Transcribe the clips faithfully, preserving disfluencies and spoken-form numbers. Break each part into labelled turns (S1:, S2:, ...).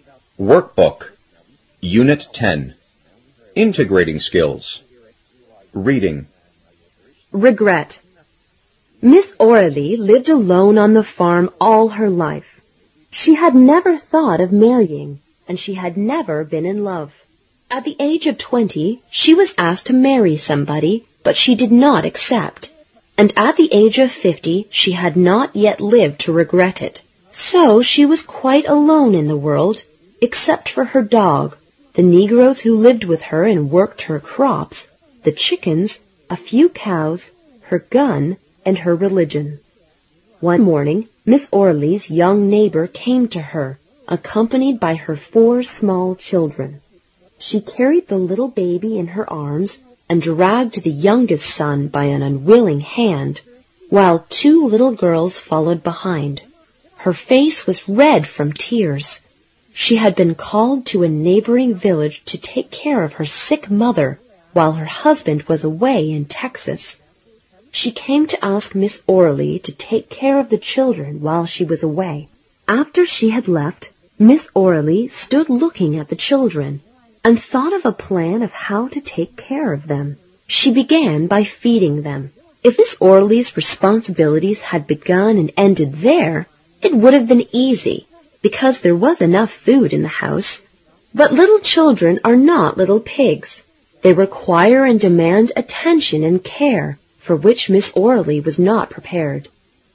S1: Workbook, Unit ten, Integrating Skills. Reading.
S2: Regret. Miss Orley lived alone on the farm all her life. She had never thought of marrying, and she had never been in love. At the age of twenty, she was asked to marry somebody, but she did not accept. And at the age of fifty, she had not yet lived to regret it. So she was quite alone in the world, except for her dog, the Negroes who lived with her and worked her crops, the chickens, a few cows, her gun, and her religion. One morning, Miss Orley's young neighbor came to her, accompanied by her four small children. She carried the little baby in her arms and dragged the youngest son by an unwilling hand, while two little girls followed behind. Her face was red from tears. She had been called to a neighboring village to take care of her sick mother while her husband was away in Texas. She came to ask Miss Orley to take care of the children while she was away. After she had left, Miss Orley stood looking at the children and thought of a plan of how to take care of them. She began by feeding them. If Miss Orley's responsibilities had begun and ended there, it would have been easy, because there was enough food in the house. But little children are not little pigs. They require and demand attention and care, for which Miss Orley was not prepared.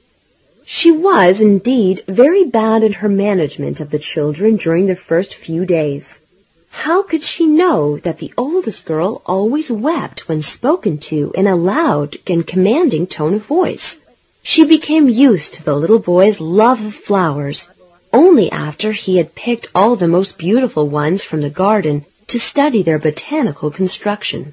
S2: She was, indeed, very bad in her management of the children during the first few days. How could she know that the oldest girl always wept when spoken to in a loud and commanding tone of voice? She became used to the little boy's love of flowers only after he had picked all the most beautiful ones from the garden to study their botanical construction.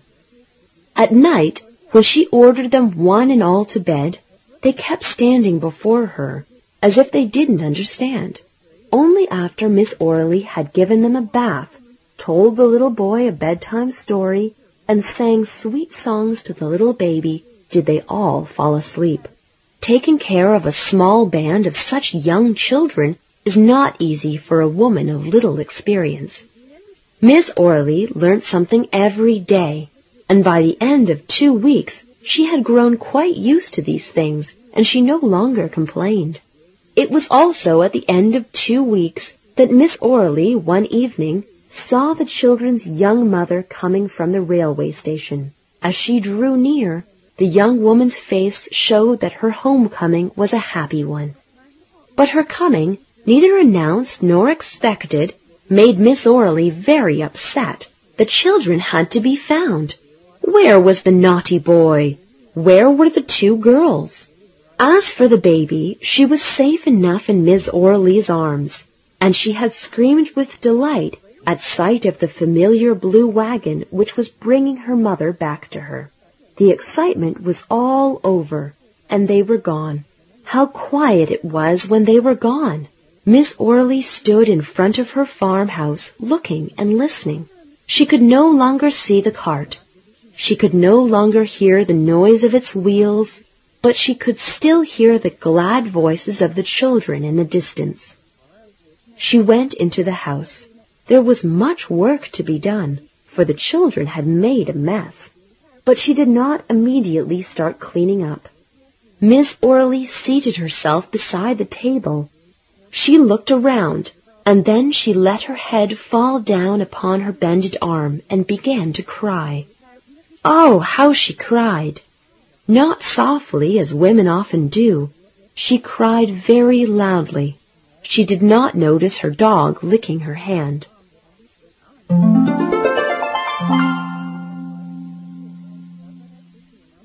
S2: At night, when she ordered them one and all to bed, they kept standing before her as if they didn't understand. Only after Miss Orley had given them a bath, told the little boy a bedtime story, and sang sweet songs to the little baby did they all fall asleep. Taking care of a small band of such young children is not easy for a woman of little experience. Miss Orley learnt something every day, and by the end of two weeks she had grown quite used to these things, and she no longer complained. It was also at the end of two weeks that Miss Orley one evening saw the children's young mother coming from the railway station. As she drew near, the young woman's face showed that her homecoming was a happy one. But her coming, neither announced nor expected, made Miss Orley very upset. The children had to be found. Where was the naughty boy? Where were the two girls? As for the baby, she was safe enough in Miss Orley's arms, and she had screamed with delight at sight of the familiar blue wagon which was bringing her mother back to her. The excitement was all over, and they were gone. How quiet it was when they were gone! Miss Orley stood in front of her farmhouse, looking and listening. She could no longer see the cart. She could no longer hear the noise of its wheels, but she could still hear the glad voices of the children in the distance. She went into the house. There was much work to be done, for the children had made a mess. But she did not immediately start cleaning up. Miss Orley seated herself beside the table. She looked around, and then she let her head fall down upon her bended arm and began to cry. Oh, how she cried! Not softly, as women often do. She cried very loudly. She did not notice her dog licking her hand.